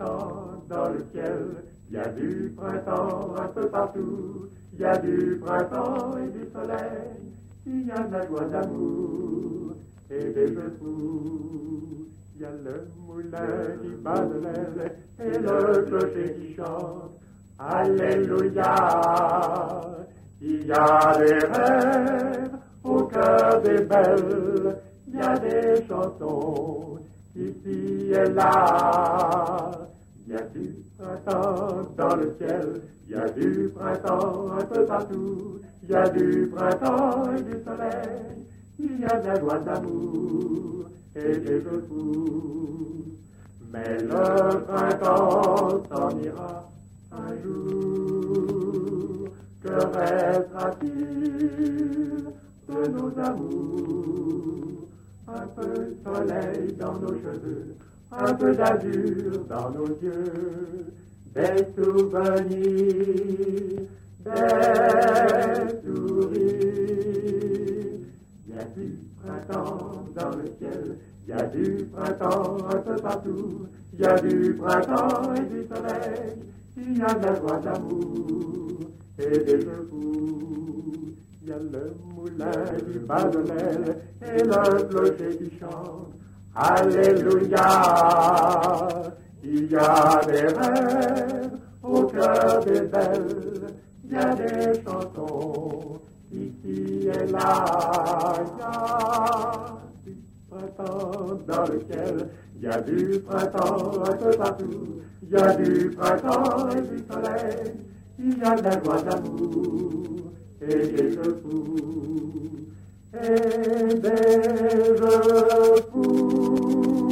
printemps dans le ciel, il y a du printemps un peu partout, il y a du printemps et du soleil, il y a de la joie d'amour et des jeux fous. Il y a le moulin qui bat de l'aile et le clocher qui chante. Alléluia. Il y a des rêves au cœur des belles, il y a des chansons ici et là. Il y a du printemps dans le ciel, il y a du printemps un peu partout, il y a du printemps et du soleil, il y a de la joie d'amour et des jeux fous. Mais le printemps s'en ira un jour, que restera-t-il de nos amours? Un peu de soleil dans nos cheveux, un peu d'azur dans nos yeux, des souvenirs, des sourires. Il y a du printemps dans le ciel, il y a du printemps un peu partout, il y a du printemps et du soleil, il y a de la joie d'amour et des jeux fous. Il y a le moulin qui bat de l'aile et le clocher qui chante. Alléluia. Il y a des rêves au cœur des belles, il y a des chansons ici et là. Il y a du printemps dans le ciel, il y a du printemps un peu partout, il y a du printemps et du soleil, il y a de la joie d'amour et des jeux fous, et des jeux fous.